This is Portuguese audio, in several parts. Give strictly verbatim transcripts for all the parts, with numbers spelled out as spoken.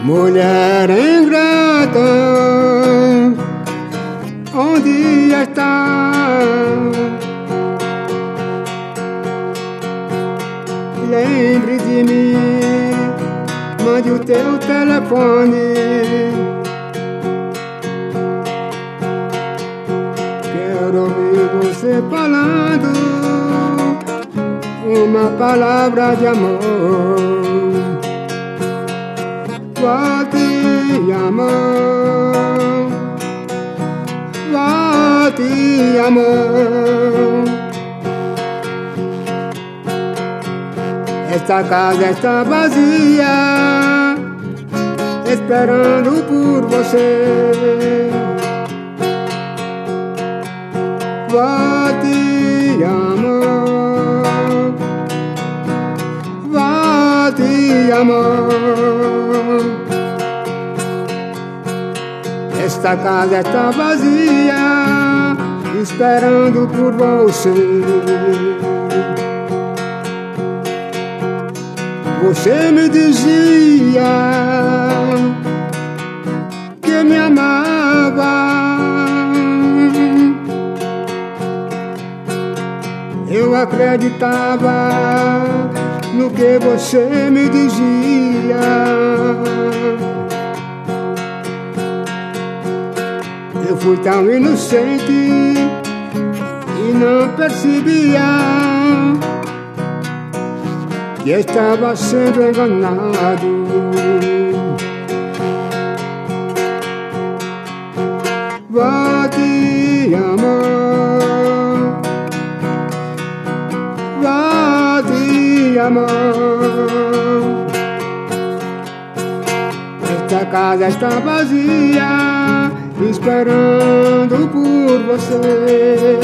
Mulher ingrata, onde está? Lembre de mim, mande o teu telefone. Quero ouvir você falando uma palavra de amor. Volte, amor, volte, amor. Esta casa está vazia, esperando por você. Volte, amor, volte, amor. Esta casa está vazia, esperando por você. Você me dizia que me amava. Eu acreditava no que você me dizia. Eu fui tão inocente e não percebia que estava sendo enganado. Volte, amor, volte, amor. Esta casa está vazia, esperando por você.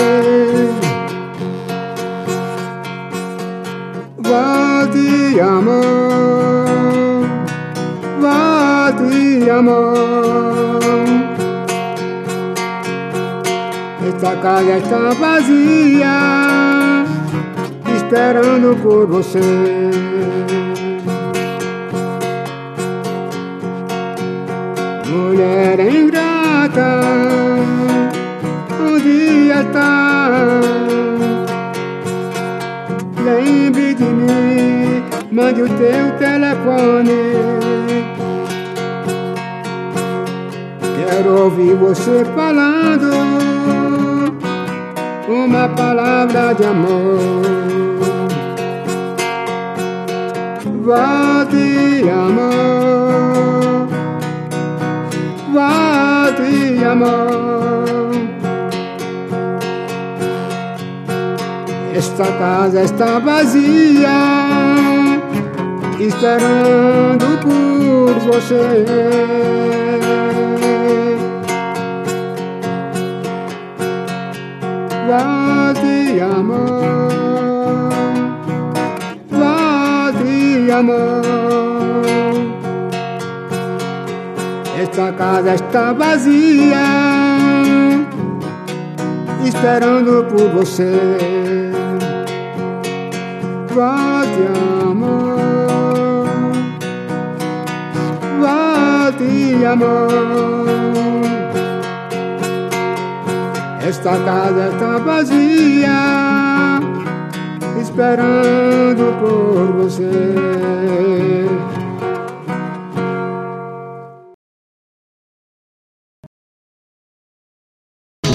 Volte, amor, volte, amor. Esta casa está vazia, esperando por você. Mulher ingrata, onde está? Lembre de mim, mande o teu telefone. Quero ouvir você falando uma palavra de amor. Volte, amor, volte, amor. Esta casa está vazia, esperando por você. Volte, amor, volte, amor. Esta casa está vazia, esperando por você. Volte, amor, volte, amor. Esta casa está vazia, esperando por você.